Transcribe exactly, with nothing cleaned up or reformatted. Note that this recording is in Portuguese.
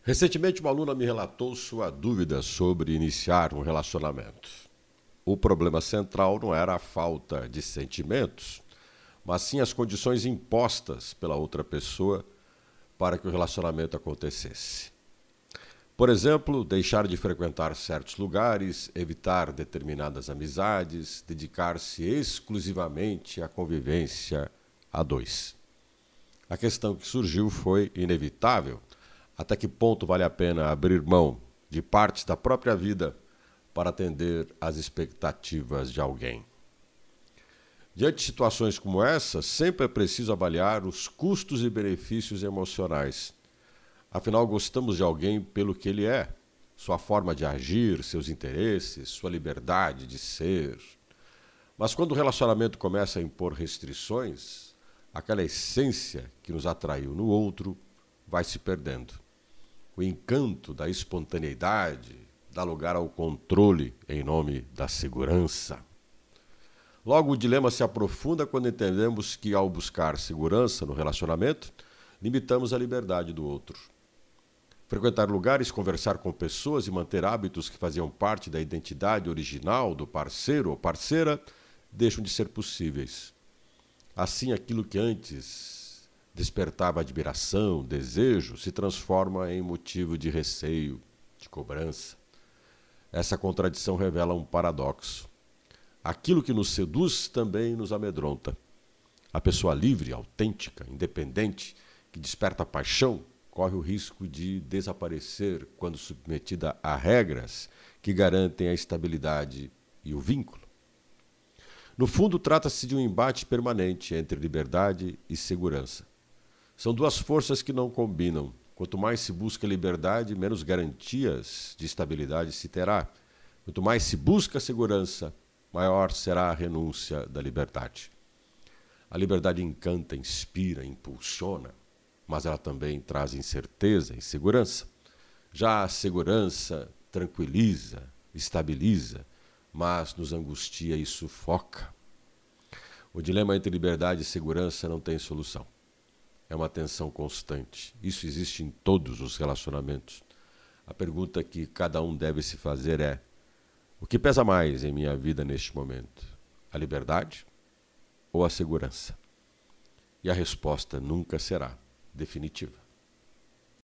Recentemente, uma aluna me relatou sua dúvida sobre iniciar um relacionamento. O problema central não era a falta de sentimentos, mas sim as condições impostas pela outra pessoa para que o relacionamento acontecesse. Por exemplo, deixar de frequentar certos lugares, evitar determinadas amizades, dedicar-se exclusivamente à convivência a dois. A questão que surgiu foi inevitável. Até que ponto vale a pena abrir mão de partes da própria vida para atender às expectativas de alguém? Diante de situações como essa, sempre é preciso avaliar os custos e benefícios emocionais. Afinal, gostamos de alguém pelo que ele é, sua forma de agir, seus interesses, sua liberdade de ser. Mas quando o relacionamento começa a impor restrições, aquela essência que nos atraiu no outro vai se perdendo. O encanto da espontaneidade dá lugar ao controle em nome da segurança. Logo, o dilema se aprofunda quando entendemos que, ao buscar segurança no relacionamento, limitamos a liberdade do outro. Frequentar lugares, conversar com pessoas e manter hábitos que faziam parte da identidade original do parceiro ou parceira deixam de ser possíveis. Assim, aquilo que antes despertava admiração, desejo, se transforma em motivo de receio, de cobrança. Essa contradição revela um paradoxo. Aquilo que nos seduz também nos amedronta. A pessoa livre, autêntica, independente, que desperta paixão, corre o risco de desaparecer quando submetida a regras que garantem a estabilidade e o vínculo. No fundo, trata-se de um embate permanente entre liberdade e segurança. São duas forças que não combinam. Quanto mais se busca liberdade, menos garantias de estabilidade se terá. Quanto mais se busca segurança, maior será a renúncia da liberdade. A liberdade encanta, inspira, impulsiona, mas ela também traz incerteza e insegurança. Já a segurança tranquiliza, estabiliza, mas nos angustia e sufoca. O dilema entre liberdade e segurança não tem solução. É uma tensão constante. Isso existe em todos os relacionamentos. A pergunta que cada um deve se fazer é: o que pesa mais em minha vida neste momento? A liberdade ou a segurança? E a resposta nunca será definitiva.